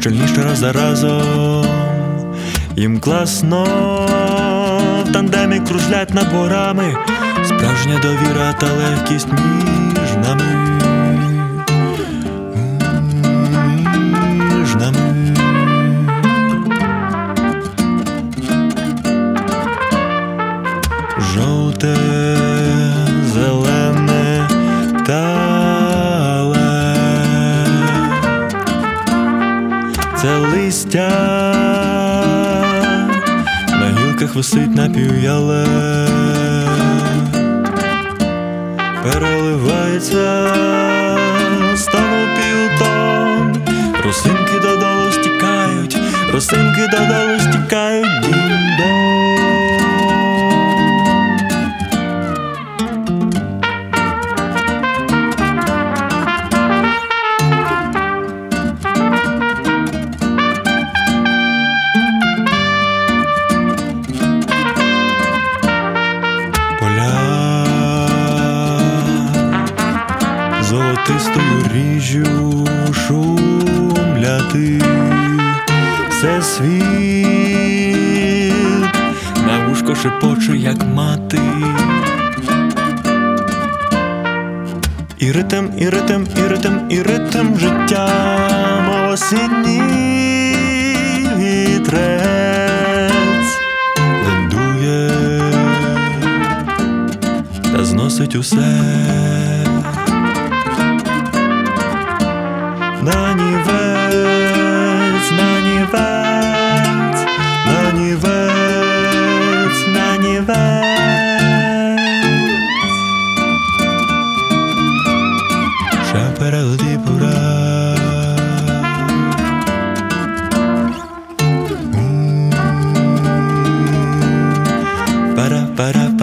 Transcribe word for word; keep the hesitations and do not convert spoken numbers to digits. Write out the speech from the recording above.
щільніше раз за разом. Їм класно в тандемі кружлять над дворами, справжня довіра та легкість між нами. Між нами. Жовте, зелене тале, це листя на гілках висить напів'яле, переливається, стану півтон, росинки додолу стікають, росинки додолу стікають, дім-дом. Золотистою ріжжю шумляти все світ, на вушко шепоче, як мати. І ритм, і ритм, і ритм, і ритм життя, мов осінній вітрець лендує та зносить усе. Нанівець, нанівець, нанівець, нанівець. Шаперелоді пора. Пара, пара,